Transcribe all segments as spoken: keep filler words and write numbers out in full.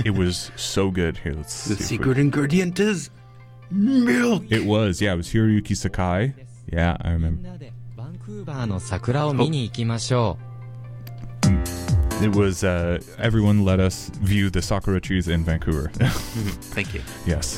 It was so good. Here, let's The see. secret ingredient is milk. It was, yeah, it was Hiroyuki Sakai. Yeah, I remember. It was, uh, everyone let us view the sakura trees in Vancouver. Thank you. Yes.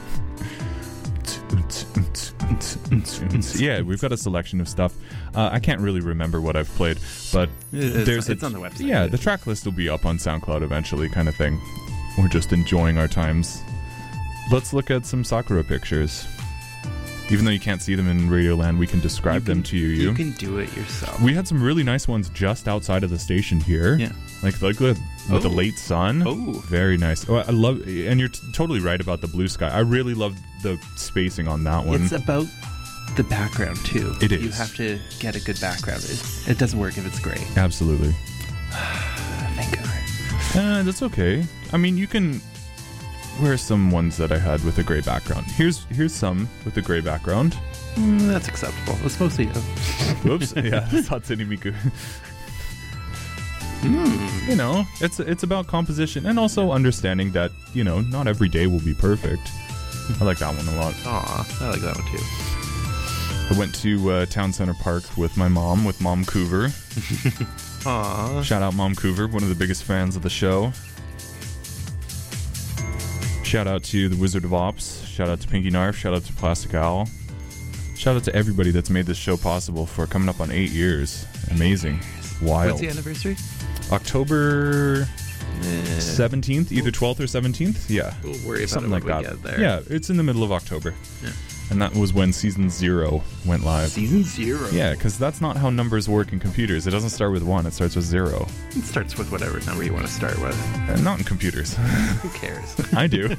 Yeah, we've got a selection of stuff. Uh, I can't really remember what I've played, but It's, there's it's a, on the website. Yeah, the track list will be up on SoundCloud eventually, kind of thing. We're just enjoying our times. Let's look at some Sakura pictures. Even though you can't see them in Radioland, we can describe You can- them to you. You can do it yourself. We had some really nice ones just outside of the station here. Yeah. Like, like with, with the Oh. late sun. Oh. Very nice. Oh, I love, and you're t- totally right about the blue sky. I really love the spacing on that one. It's about the background, too. It You is. have to get a good background. It, it doesn't work if it's gray. Absolutely. Vancouver. Uh, that's okay. I mean, you can. Where are some ones that I had with a gray background? Here's here's some with a gray background. Mm, that's acceptable. It's mostly you. Whoops. Yeah, that's Hatsune Miku. Mm. You know, it's it's about composition and also understanding that, you know, not every day will be perfect. I like that one a lot. Aw, I like that one too. I went to uh, Town Center Park with my mom, with Mom Coover. Aw. Shout out Mom Coover, one of the biggest fans of the show. Shout out to the Wizard of Ops. Shout out to Pinky Narf. Shout out to Plastic Owl. Shout out to everybody that's made this show possible for coming up on eight years. Amazing. Wild. What's the anniversary? October Eh, seventeenth, either twelfth or seventeenth. Yeah. We'll worry about Something it like when that. we get there. Yeah, it's in the middle of October. Yeah. And that was when season zero went live. Season zero. Yeah, because that's not how numbers work in computers. It doesn't start with one, it starts with zero. It starts with whatever number you want to start with. And not in computers. Who cares? I do.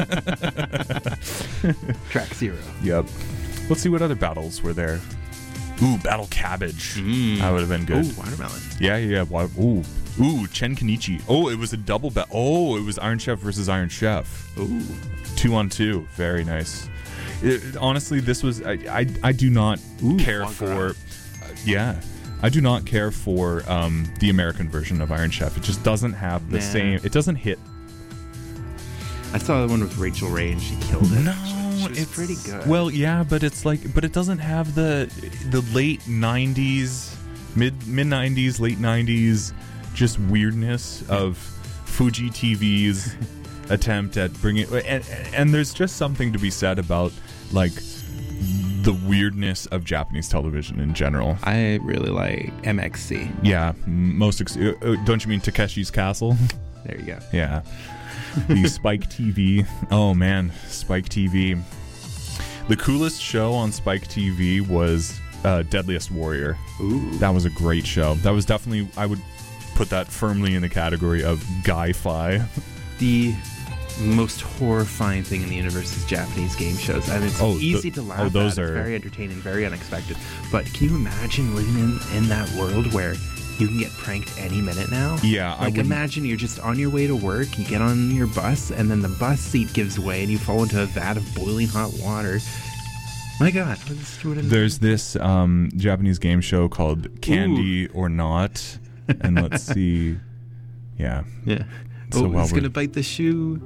Track zero. Yep. Let's see what other battles were there. Ooh, Battle Cabbage. Mm. That would have been good. Ooh, watermelon. Yeah, yeah, yeah. Wa- Ooh. Ooh, Chen Kenichi. Oh, it was a double battle. Oh, it was Iron Chef versus Iron Chef. Ooh. Two on two. Very nice. It, honestly, this was... I, I, I do not Ooh, care foie for... gras. Uh, yeah. I do not care for um, the American version of Iron Chef. It just doesn't have the Nah. same... It doesn't hit... I saw the one with Rachel Ray and she killed it. No, she was it's pretty good. Well, yeah, but it's like, but it doesn't have the the late nineties, mid mid nineties, late nineties, just weirdness of Fuji T V's attempt at bringing. And, and there's just something to be said about like the weirdness of Japanese television in general. I really like M X C. Yeah, most. Ex- uh, uh, don't you mean Takeshi's Castle? There you go. Yeah. The Spike T V. Oh man, Spike T V. The coolest show on Spike T V was uh, Deadliest Warrior. Ooh. That was a great show. That was definitely, I would put that firmly in the category of Guy-Fi. The most horrifying thing in the universe is Japanese game shows. And it's Oh, easy the- to laugh oh, those at. It's are- very entertaining, very unexpected. But can you imagine living in, in that world where you can get pranked any minute now? Yeah, I Like, wouldn't- imagine you're just on your way to work, you get on your bus, and then the bus seat gives way, and you fall into a vat of boiling hot water. My God. Let's do it in There's this um, Japanese game show called Candy or Not. And let's see. Yeah. Yeah. So oh, while he's we're- going to bite the shoe.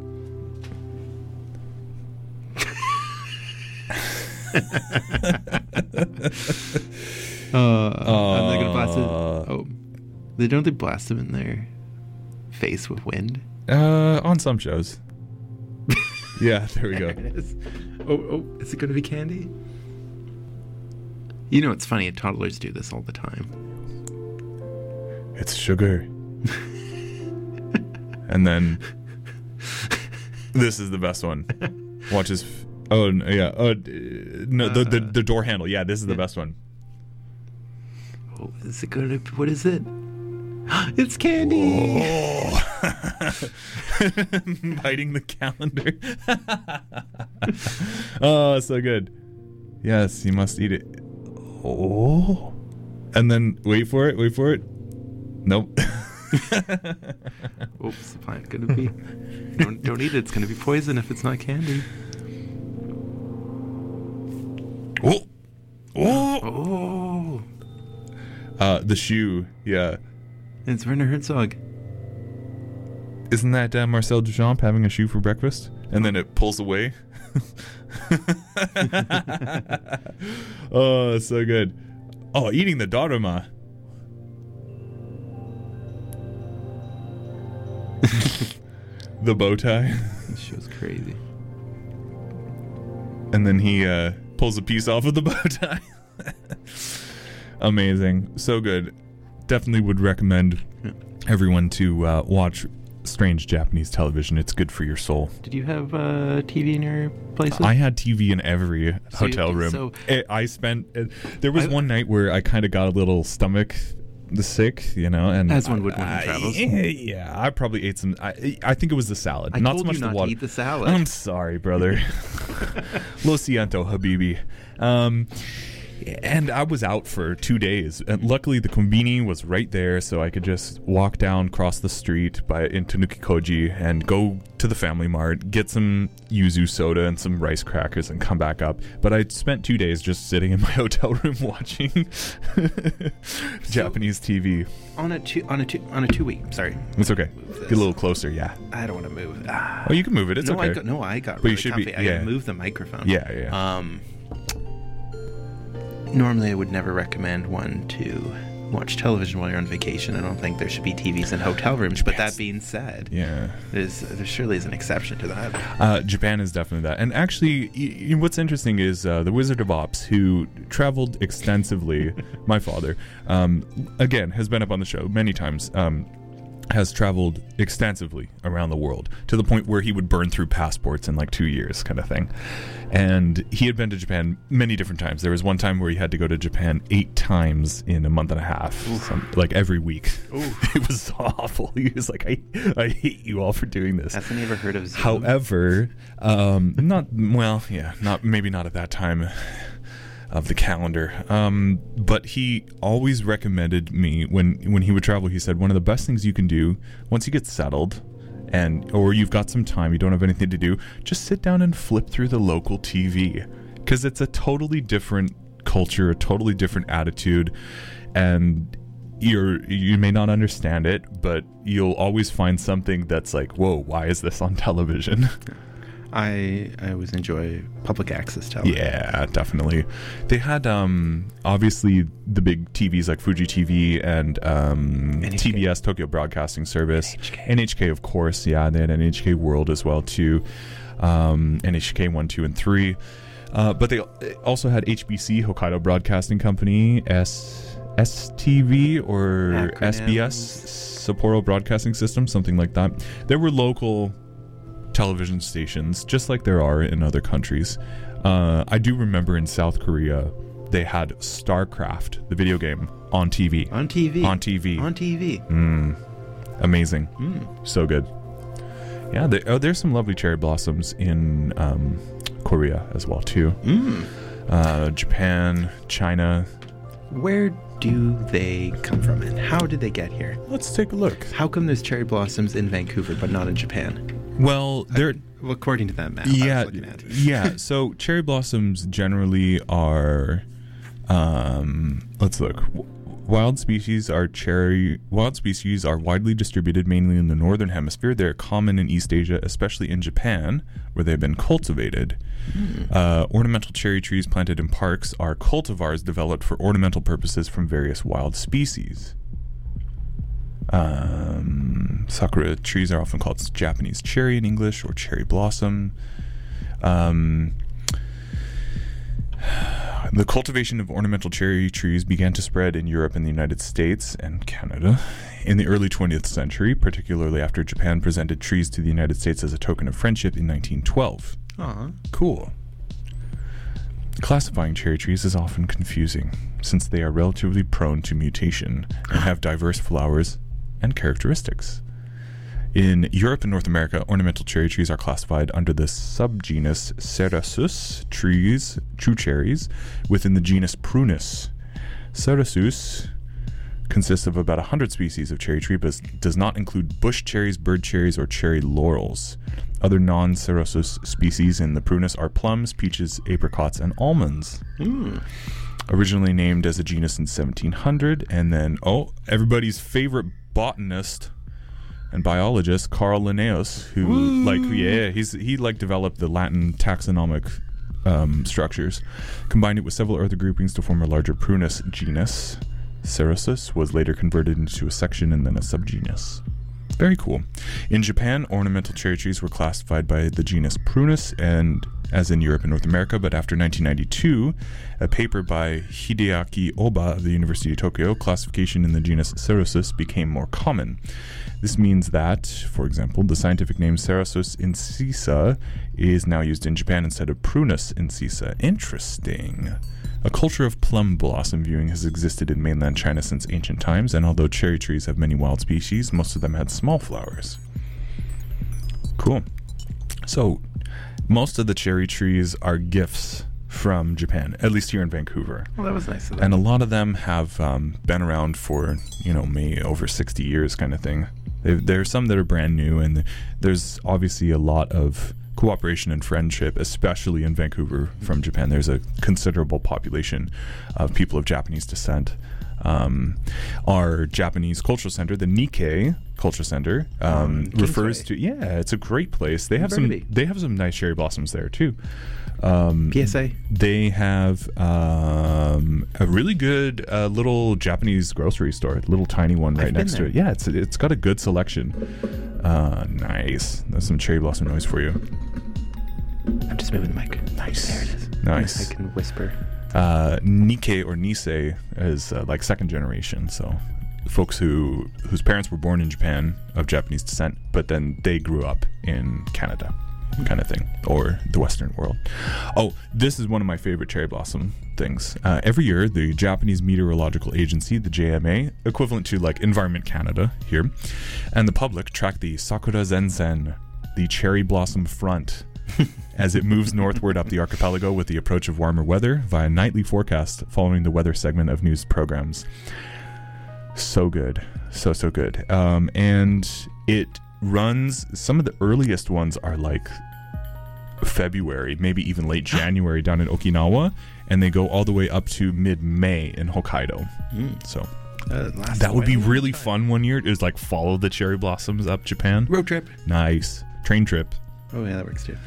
Uh, I'm not gonna blast it. Oh, they don't they blast them in their face with wind? Uh, on some shows. Yeah, there we go. There it is. Oh, oh, is it gonna be candy? You know, it's funny. Toddlers do this all the time. It's sugar. And then this is the best one. Watch his. F- oh n- yeah. Oh d- no. The, the the door handle. Yeah, this is the Yeah. best one. Oh, is it gonna? What is it? It's candy. Biting the calendar. Oh, so good. Yes, you must eat it. Oh. And then wait for it. Wait for it. Nope. Oops, the plant gonna be. Don't don't eat it. It's gonna be poison if it's not candy. Oh. Oh. Oh, Uh, the shoe. Yeah. it's Werner Herzog. Isn't that uh, Marcel Duchamp having a shoe for breakfast? And then it pulls away. Oh, so good. Oh, eating the Daruma. The bow tie. This show's crazy. And then he uh, pulls a piece off of the bow tie. Amazing. So good. Definitely would recommend Yeah. everyone to uh, watch strange Japanese television. It's good for your soul. Did you have uh, T V in your places? I had T V in every So you- hotel room. so- It- I spent. It, there was I- one night where I kind of got a little stomach the sick, you know, and As one would when he I- travels. Yeah, I probably ate some. I, I think it was the salad, I not told so much you the not water. to eat the salad. I'm sorry, brother. Lo siento, habibi. Um, and I was out for two days. And luckily, the konbini was right there, so I could just walk down, cross the street by into Nukikoji, and go to the Family Mart, get some yuzu soda and some rice crackers, and come back up. But I spent two days just sitting in my hotel room watching Japanese T V. on a two on a two on a two week. Sorry, It's okay. Move Get this. a little closer, yeah. I don't want to move. Ah. Oh, you can move it. It's no, okay. I got, no, I got But you really should be- comfy. I yeah. gotta move the microphone. Yeah, yeah. Um. Normally, I would never recommend one to watch television while you're on vacation. I don't think there should be T Vs in hotel rooms. But that being said, yeah. there's there surely is an exception to that. Uh, Japan is definitely that. And actually, y- y- what's interesting is uh, the Wizard of Ops, who traveled extensively, my father, um, again, has been up on the show many times, um, has traveled extensively around the world to the point where he would burn through passports in like two years kind of thing. And he had been to Japan many different times. There was one time where he had to go to Japan eight times in a month and a half, some, like every week. It was awful. He was like, I, I hate you all for doing this. Hasn't he ever heard of Zoom? However, um, not well, yeah, not maybe not at that time of the calendar. Um, but he always recommended me when when he would travel. He said one of the best things you can do once you get settled, and or you've got some time, you don't have anything to do, just sit down and flip through the local T V, because it's a totally different culture, a totally different attitude, and you're you may not understand it, but you'll always find something that's like, whoa, why is this on television? I I always enjoy public access television. Yeah, definitely. They had um obviously the big T Vs like Fuji T V and um N H K. T B S, Tokyo Broadcasting Service, N H K. N H K of course. Yeah, they had N H K World as well too, um, N H K one, two, and three. Uh, but they also had H B C, Hokkaido Broadcasting Company, S S T V or S B S, Sapporo Broadcasting System, something like that. There were local television stations, just like there are in other countries. Uh, I do remember in South Korea, they had StarCraft, the video game, on T V. On T V. On T V. On T V. Mm, amazing. Mm. So good. Yeah, there, oh, there's some lovely cherry blossoms in um, Korea as well, too. Mm. Uh, Japan, China. Where do they come from, and how did they get here? Let's take a look. How come there's cherry blossoms in Vancouver but not in Japan? Well, they're... Well, according to that map I yeah, was looking at. yeah. So cherry blossoms generally are, um, let's look. W- Wild species are cherry. Wild species are widely distributed mainly in the northern hemisphere. They're common in East Asia, especially in Japan, where they've been cultivated. Mm. Uh, ornamental cherry trees planted in parks are cultivars developed for ornamental purposes from various wild species. Um, sakura trees are often called Japanese cherry in English, or cherry blossom. Um, the cultivation of ornamental cherry trees began to spread in Europe and the United States and Canada in the early twentieth century, particularly after Japan presented trees to the United States as a token of friendship in nineteen twelve. Aw. Cool. Classifying cherry trees is often confusing, since they are relatively prone to mutation and have diverse flowers and characteristics. In Europe and North America, ornamental cherry trees are classified under the subgenus Cerasus trees, true cherries, within the genus Prunus. Cerasus consists of about one hundred species of cherry tree, but does not include bush cherries, bird cherries, or cherry laurels. Other non-Cerasus species in the Prunus are plums, peaches, apricots, and almonds. Mm. Originally named as a genus in seventeen hundred, and then, oh, everybody's favorite botanist and biologist Carl Linnaeus, who Woo! like yeah, he's he like developed the Latin taxonomic um, structures, combined it with several other groupings to form a larger Prunus genus. Cerosus was later converted into a section and then a subgenus. Very cool. In Japan, ornamental cherry trees were classified by the genus Prunus, and as in Europe and North America, but after nineteen ninety-two, a paper by Hideaki Oba of the University of Tokyo, classification in the genus Cerosus became more common. This means that, for example, the scientific name Cerosus incisa is now used in Japan instead of Prunus incisa. Interesting. A culture of plum blossom viewing has existed in mainland China since ancient times, and although cherry trees have many wild species, most of them had small flowers. Cool. So, most of the cherry trees are gifts from Japan, at least here in Vancouver. Well, that was nice of them. And a lot of them have um, been around for, you know, maybe over sixty years kind of thing. They've, there are some that are brand new, and there's obviously a lot of cooperation and friendship, especially in Vancouver from Japan. There's a considerable population of people of Japanese descent. Um, our Japanese Cultural Center, the Nikkei Cultural Center, um, um, refers to yeah, it's a great place. They have Burnaby. some they have some nice cherry blossoms there too. Um, P S A. They have um, a really good uh, little Japanese grocery store, little tiny one right I've been next to there. it. Yeah, it's it's got a good selection. Uh, nice. That's some cherry blossom noise for you. I'm just moving the mic. Nice. There it is. Nice. Yes, I can whisper. Uh, Nikkei or Nisei is uh, like second generation, so folks who whose parents were born in Japan of Japanese descent, but then they grew up in Canada, kind of thing, or the Western world. Oh, this is one of my favorite cherry blossom things. Uh, every year, the Japanese Meteorological Agency, the J M A, equivalent to like Environment Canada here, and the public track the Sakura Zensen, the cherry blossom front, as it moves northward up the archipelago with the approach of warmer weather via nightly forecast following the weather segment of news programs. So good. So, so good. Um, and it runs, some of the earliest ones are like February, maybe even late January down in Okinawa, and they go all the way up to mid-May in Hokkaido. Mm. So Uh, last that would be while. really fun one year, is like follow the cherry blossoms up Japan. Road trip. Nice. Train trip. Oh, yeah, that works too.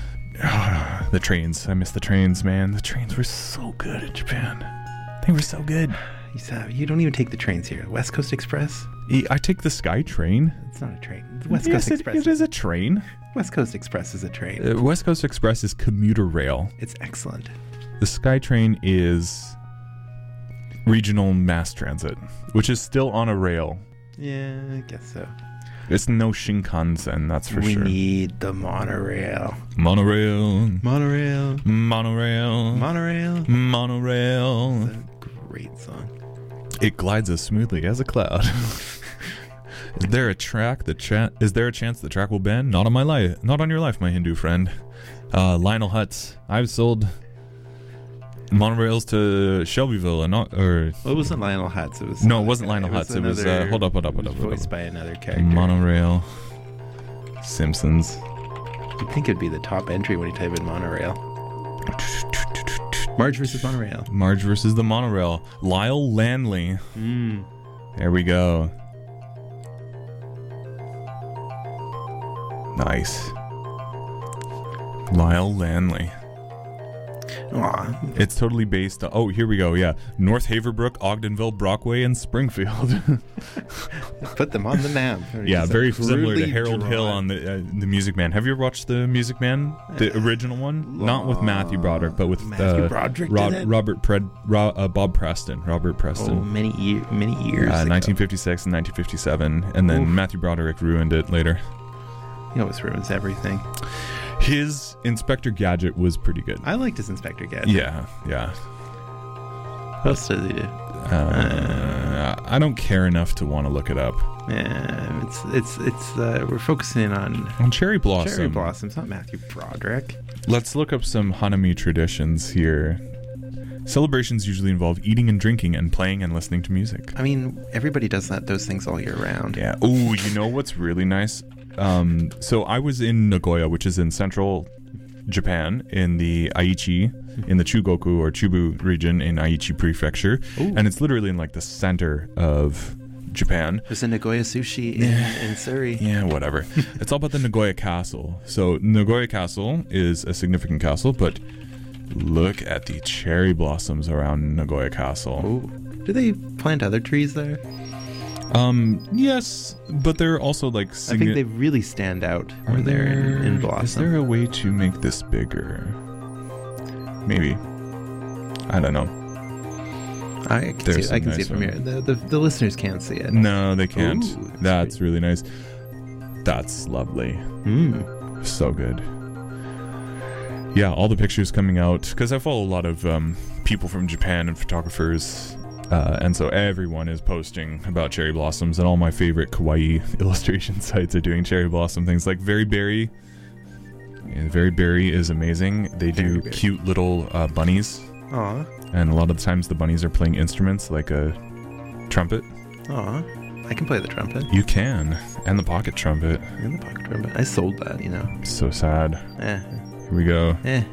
The trains. I miss the trains, man. The trains were so good in Japan. They were so good. You, saw, you don't even take the trains here. West Coast Express? E- I take the Sky Train. It's not a train. The West Yes, Coast it- Express. it is a train. West Coast Express is a train. Uh, West Coast Express is commuter rail. It's excellent. The Sky Train is regional mass transit, which is still on a rail. Yeah, I guess so. It's no Shinkansen, that's for we sure. need the monorail. Monorail. Monorail. Monorail. Monorail. Monorail. It's a great song. It glides as smoothly as a cloud. Is there a track that cha- is there a chance the track will bend? Not on my life. Not on your life, my Hindu friend. Uh, Lionel Hutz. I've sold monorails to Shelbyville and not or Well, it wasn't Lionel Hutz. It was no, it another wasn't guy. Lionel Hutz. It was uh, another- hold up, hold up, hold it up, was hold voiced up. by another character. Monorail. Simpsons. You'd think it'd be the top entry when you type in monorail. Marge versus monorail. Marge versus the monorail. Lyle Landley. Mm. There we go. Nice. Lyle Landley. Aw. It's totally based on, oh, here we go, yeah. North Haverbrook, Ogdenville, Brockway, and Springfield. Put them on the map. They're Yeah, just very similar to crudely Harold Hill drawn. on the uh, the Music Man. Have you ever watched the Music Man, the original one? Not with Matthew Broderick, but with Matthew uh, Broderick did Rod- it? Robert Pred, Ro- uh, Bob Preston, Robert Oh, Preston. many year, many years Uh, ago. nineteen fifty-six and nineteen fifty-seven, and then Oof. Matthew Broderick ruined it later. He always ruins everything. His Inspector Gadget was pretty good. I liked his Inspector Gadget. Yeah, yeah. What else does he do? Uh, I don't care enough to want to look it up. Yeah, it's it's it's. Uh, we're focusing on On Cherry Blossom. Cherry Blossoms, not Matthew Broderick. Let's look up some Hanami traditions here. Celebrations usually involve eating and drinking and playing and listening to music. I mean, everybody does that those things all year round. Yeah. Oh, you know what's really nice? Um, so I was in Nagoya, which is in central Japan, in the Aichi, in the Chugoku or Chubu region in Aichi Prefecture, Ooh. and it's literally in like the center of Japan. There's a Nagoya sushi in, in Surrey. Yeah, whatever. It's all about the Nagoya Castle. So Nagoya Castle is a significant castle, but look at the cherry blossoms around Nagoya Castle. Oh, do they plant other trees there? Um, yes, but they're also like. I think they really stand out Are when they're there, in, in blossom. Is there a way to make this bigger? Maybe. I don't know. I can There's see it. I can some see it nice from one. here. The, the the listeners can't see it. No, they can't. Ooh, that's that's sweet. really nice. That's lovely. Mm. So good. Yeah, all the pictures coming out, because I follow a lot of um, people from Japan and photographers, uh, and so everyone is posting about cherry blossoms, and all my favorite kawaii illustration sites are doing cherry blossom things, like Very Berry. And Very Berry is amazing. They do Very Berry. cute little uh, bunnies, Aw, and a lot of the times the bunnies are playing instruments like a trumpet. aw. I can play the trumpet You can, and the pocket trumpet. and the pocket trumpet. I sold that, you know. So sad. Eh, Here we go. eh.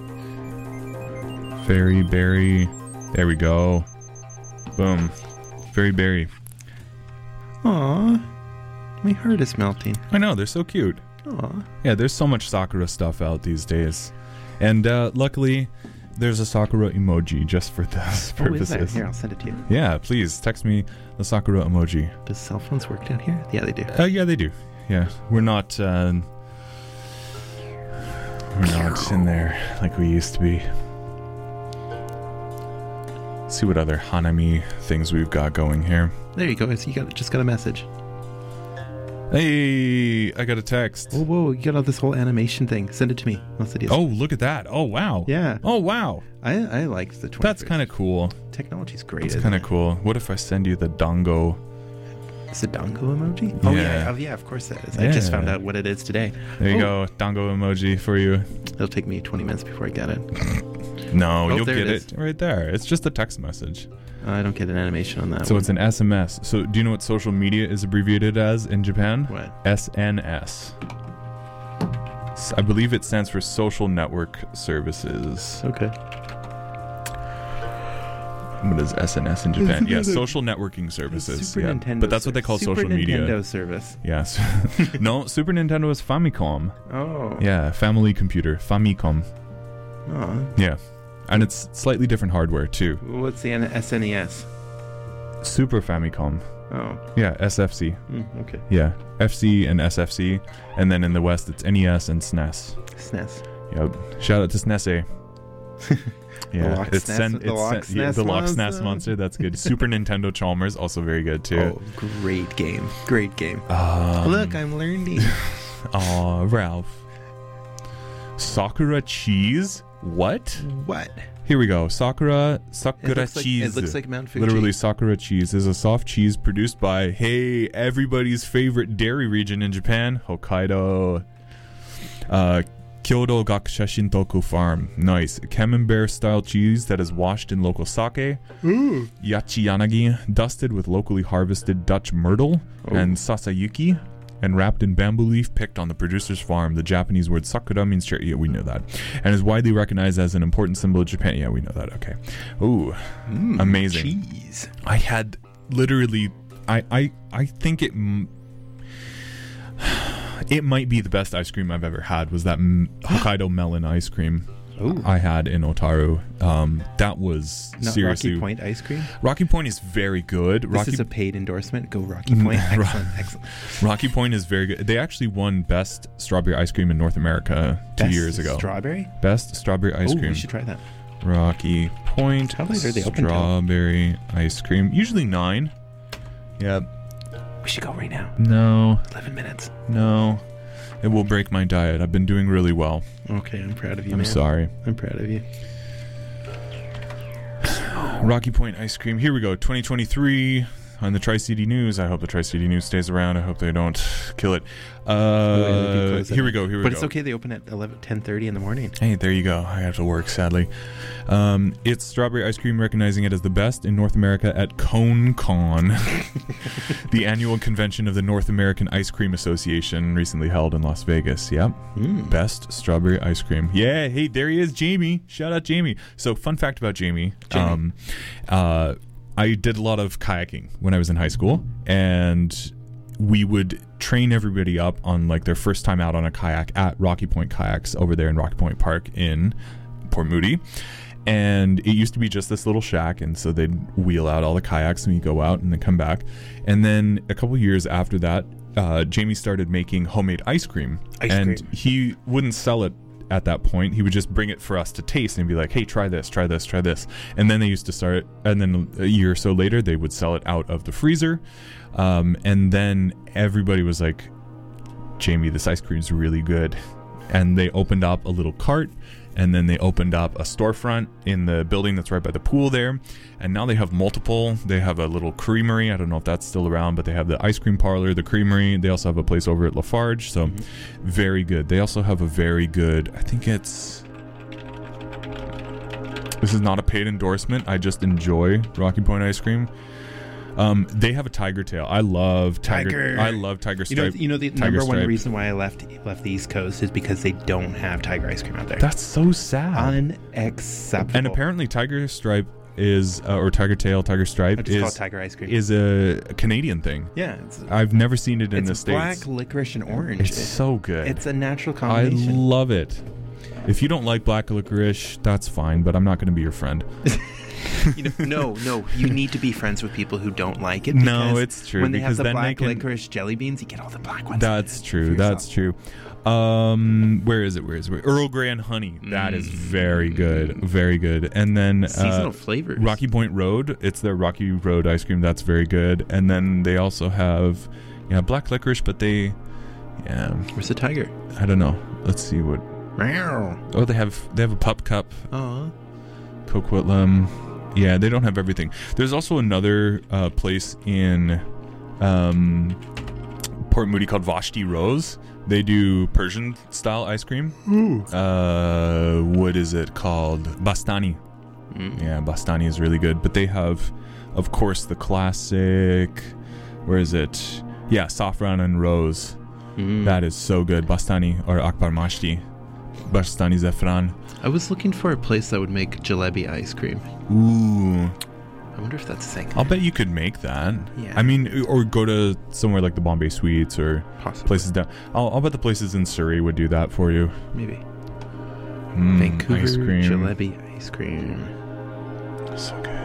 Very Berry. There we go. Boom. Very Berry. Aw, my heart is melting. I know, they're so cute. Aw. Yeah, there's so much Sakura stuff out these days. And uh, luckily, there's a Sakura emoji just for this Oh, is there? purposes. Here, I'll send it to you. Yeah, please text me the Sakura emoji. Does cell phones work down here? Yeah, they do. Uh, yeah, they do. Yeah, we're not. Uh, we're not in there like we used to be. See what other Hanami things we've got going here. There you go. So you got just got a message. Hey, I got a text. Oh, whoa! You got all this whole animation thing. Send it to me. I'll send you. Oh, look at that. Oh, wow. yeah. Oh, wow. I I like the. twenty-first. That's kind of cool. Technology's great. That's isn't kind of it? cool. What if I send you the Dango? It's a dango emoji. Oh yeah. Yeah. Oh, yeah. Of course that is. I just Yeah. found out what it is today. There you Oh. go. Dango emoji for you. It'll take me twenty minutes before I get it. No, Oh, you'll there get it it, right there. It's just a text message. I don't get an animation on that. So one. it's an S M S. So do you know what social media is abbreviated as in Japan? What? S N S. S- I believe it stands for Social Network Services. Okay. What is S N S in Japan? Yeah, Super Social Networking Services. Super yeah. Nintendo. But that's what they call Super social media. Nintendo service. Yes. No, Super Nintendo is Famicom. Oh. Yeah, family computer. Famicom. Oh. Yeah. And it's slightly different hardware too. What's the N- S N E S? Super Famicom. Oh. Yeah, S F C. Mm, okay. Yeah, F C and S F C. And then in the West, it's N E S and S N E S. S N E S. Yep. Shout out to S N E S. Yeah, Loch it's Ness- sen- the it's Loch sen- yeah, Ness the Loch Ness Monster. monster. That's good. Super Nintendo Chalmers also very good too. Oh, great game. Great game. Um, Look, I'm learning. Aw, Ralph. Sakura cheese? What? What? Here we go. Sakura It Sakura looks like, cheese. it looks like Mount Fuji. Literally, Sakura cheese is a soft cheese produced by, hey, everybody's favorite dairy region in Japan, Hokkaido. Uh, Kyoto Gakusha Shintoku Farm. Nice. Camembert style cheese that is washed in local sake. Ooh. Yachiyanagi, dusted with locally harvested Dutch myrtle Oh. and sasayuki, and wrapped in bamboo leaf picked on the producer's farm. The Japanese word sakura means cherry. Yeah, we know that. And is widely recognized as an important symbol of Japan. Yeah, we know that. Okay. Ooh, Mm, amazing. Cheese. I had literally, I, I, I think it, m- it might be the best ice cream I've ever had. Was that m- Hokkaido melon ice cream Ooh. I had in Otaru? Um, that was Not seriously. Rocky Point ice cream. Rocky Point is very good. This Rocky is a paid endorsement. Go Rocky Point. Mm, Excellent. Excellent. Rocky Point is very good. They actually won best strawberry ice cream in North America two Best years ago. Strawberry. Best strawberry ice Oh, cream. we should try that. Rocky Point. How late are they open till? Strawberry ice cream. Usually nine. Yeah. We should go right now. No. Eleven minutes. No. It will break my diet. I've been doing really well. Okay, I'm proud of you, I'm man. sorry. I'm proud of you. Rocky Point ice cream. Here we go. twenty twenty-three on the Tri-City News. I hope the Tri-City News stays around. I hope they don't kill it. Uh, Oh, yeah, they do close at here we night. go. Here we But go. it's okay. They open at eleven, ten thirty in the morning. Hey, there you go. I have to work, sadly. Um, it's strawberry ice cream, recognizing it as the best in North America at ConeCon, the annual convention of the North American Ice Cream Association, recently held in Las Vegas. Yep. Mm. Best strawberry ice cream. Yeah, hey, there he is, Jamie. Shout out, Jamie. So, fun fact about Jamie. Jamie. Um, uh, I did a lot of kayaking when I was in high school, and we would train everybody up on like their first time out on a kayak at Rocky Point Kayaks over there in Rocky Point Park in Port Moody. And it used to be just this little shack, and so they'd wheel out all the kayaks and we go out and then come back. And then a couple years after that, uh, Jamie started making homemade ice cream. Ice and cream. he wouldn't sell it at that point. He would just bring it for us to taste and be like, hey, try this, try this, try this. And then they used to start, and then a year or so later, they would sell it out of the freezer. Um, and then everybody was like, Jamie, this ice cream is really good. And they opened up a little cart, and then they opened up a storefront in the building that's right by the pool there. And now they have multiple. They have a little creamery. I don't know if that's still around, but they have the ice cream parlor, the creamery. They also have a place over at Lafarge. So mm-hmm. very good. They also have a very good, I think it's, this is not a paid endorsement. I just enjoy Rocky Point ice cream. Um, they have a tiger tail. I love tiger. Tiger. I love tiger You know, stripe. you know the tiger number one stripe. reason why I left left the East Coast is because they don't have tiger ice cream out there. That's so sad. Unacceptable. And apparently, tiger stripe is, uh, or tiger tail, tiger stripe I just call it is tiger ice cream. is a Canadian thing. Yeah, it's, I've never seen it in it's the States. black licorice and orange. It's so good. It's a natural I combination. love it. If you don't like black licorice, that's fine, but I'm not going to be your friend. You know, no, no. You need to be friends with people who don't like it. No, because it's true, When they because have the then black they can- licorice jelly beans, you get all the black ones. That's for true. yourself. That's true. Um, where is it? Where is it? Earl Grey and honey. That is very good. Very good. And then Seasonal uh, flavors. Rocky Point Road. It's their Rocky Road ice cream. That's very good. And then they also have, yeah, black licorice, but they, yeah, Where's the tiger? I don't know. Let's see what. Meow. Oh, they have they have a pup cup. Aw. Coquitlam. Yeah, they don't have everything. There's also another uh, place in um, Port Moody called Vashti Rose. They do Persian style ice cream. Uh, what is it called? Bastani. Mm. Yeah, Bastani is really good. But they have, of course, the classic. Where is it? Yeah, saffron and rose. Mm. That is so good. Bastani or Akbar Mashti. Bastani Zafran. I was looking for a place that would make jalebi ice cream. Ooh. I wonder if that's a thing. I'll bet you could make that. Yeah. I mean, or go to somewhere like the Bombay Sweets or Possibly. places down. I'll, I'll bet the places in Surrey would do that for you. Maybe. Mm, Vancouver ice cream. jalebi ice cream. So good.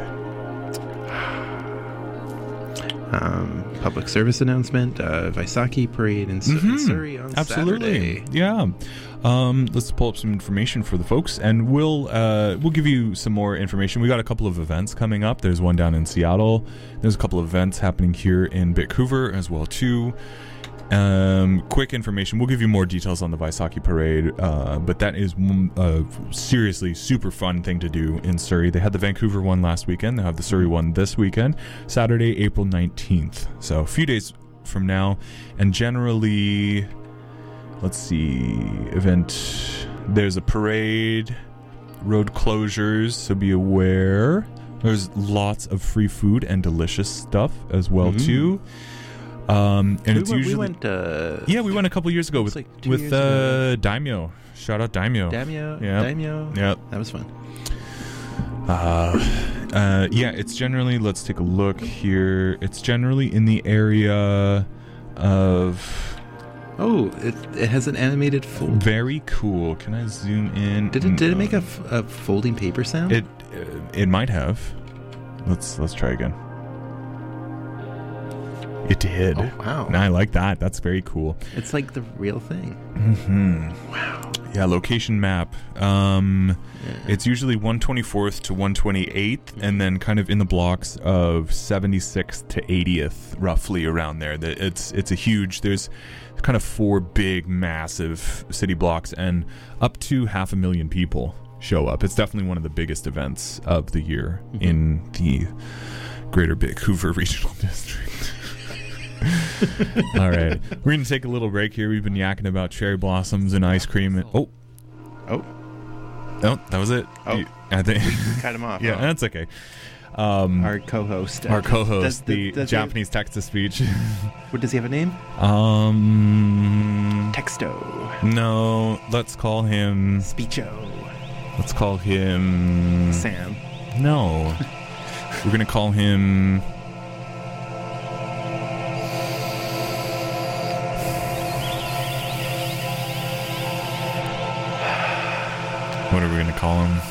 Um, public service announcement: uh, Vaisakhi parade in, Su- Mhm. in Surrey on Absolutely. Saturday. Yeah. Um, let's pull up some information for the folks, and we'll uh, we'll give you some more information. We got a couple of events coming up. There's one down in Seattle. There's a couple of events happening here in Vancouver as well too. Um, quick information. We'll give you more details on the Vaisakhi parade, uh, but that is mm, a seriously super fun thing to do in Surrey. They had the Vancouver one last weekend. They have the Surrey one this weekend, Saturday, April nineteenth. So a few days from now, and generally, let's see, event. There's a parade, road closures, so be aware. There's lots of free food and delicious stuff as well Mm. too. Um, and we it's went, usually we went. Uh, yeah, we went a couple years ago with It's like two with years uh, ago. Daimyo. Shout out Daimyo. Daimyo. Yeah. Daimyo. Yeah. That was fun. Uh, uh, yeah, it's generally. Let's take a look here. It's generally in the area of. Oh, it, it has an animated fold. Very cool. Can I zoom in? Did it did it make a, No. f- a folding paper sound? It uh, it might have. Let's let's try again. It did. Oh wow! And I like that. That's very cool. It's like the real thing. Mm-hmm. Wow. Yeah, location map. Um, Yeah. it's usually one twenty-fourth to one twenty-eighth, and then kind of in the blocks of seventy-sixth to eightieth, roughly around there. The- It's it's a huge. There's kind of four big, massive city blocks, and up to half a million people show up. It's definitely one of the biggest events of the year Mhm. in the Greater Vancouver Regional District. All right, we're gonna take a little break here. We've been yakking about cherry blossoms and ice cream. And, oh, Oh, no, that was it. Oh. You- I think. cut him off. Yeah, huh? that's okay. Um, our, Our co-host. uh, co-host, does- the does he have- Japanese text-to-speech. what does he have a name? um, Texto. no, let's call him. Speecho. Let's call him. Sam. No, We're gonna call him. What are we gonna call him?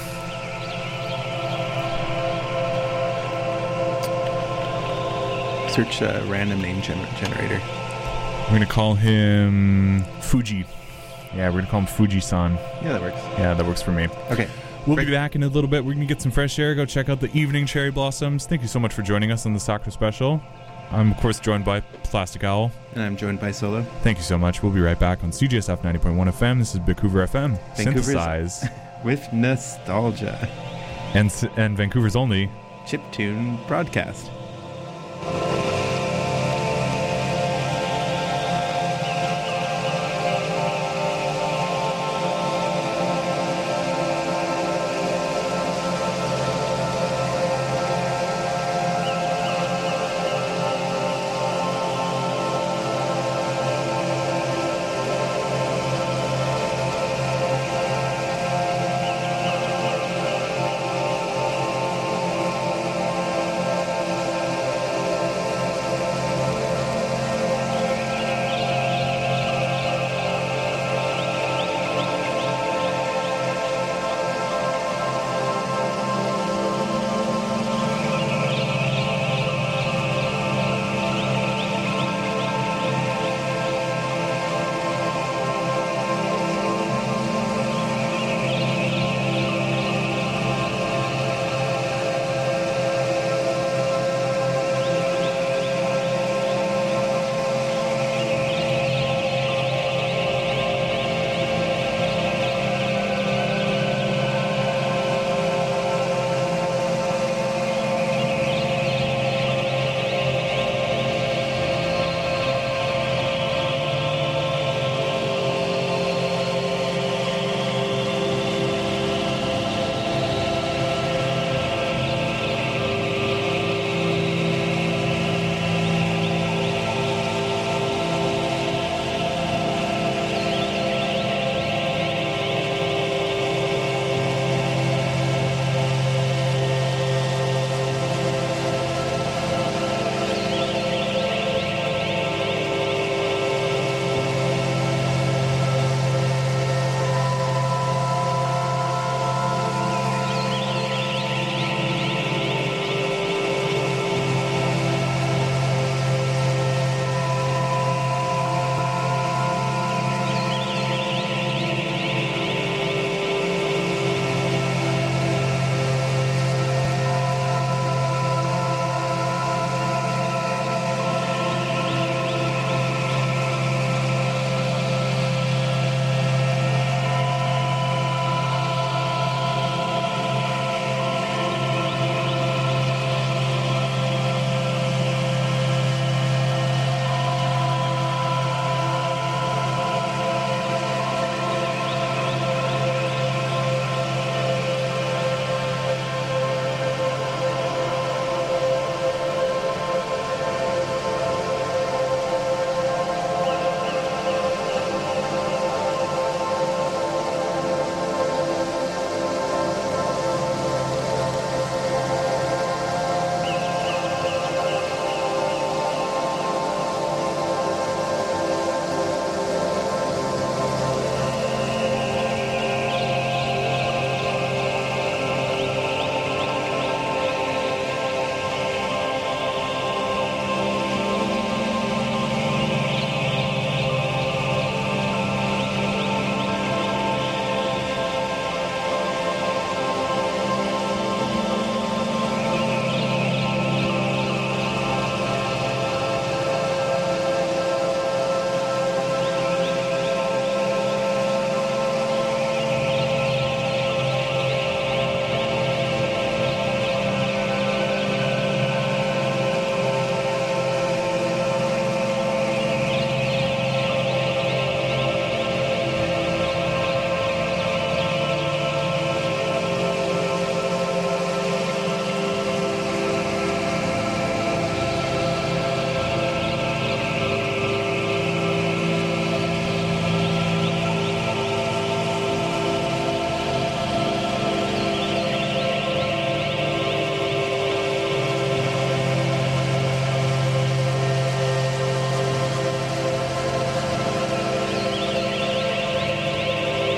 Search uh, random name gener- generator. We're gonna call him Fuji. Yeah, we're gonna call him Fuji-san. Yeah, that works. Yeah, that works for me. Okay. We'll Great. be back in a little bit. We're going to get some fresh air. Go check out the Evening Cherry Blossoms. Thank you so much for joining us on the Soccer Special. I'm, of course, joined by Plastic Owl. And I'm joined by Solo. Thank you so much. We'll be right back on C G S F ninety point one F M. This is Vancouver F M. Vancouver's Synthesize. With nostalgia. and, and Vancouver's only Chiptune broadcast.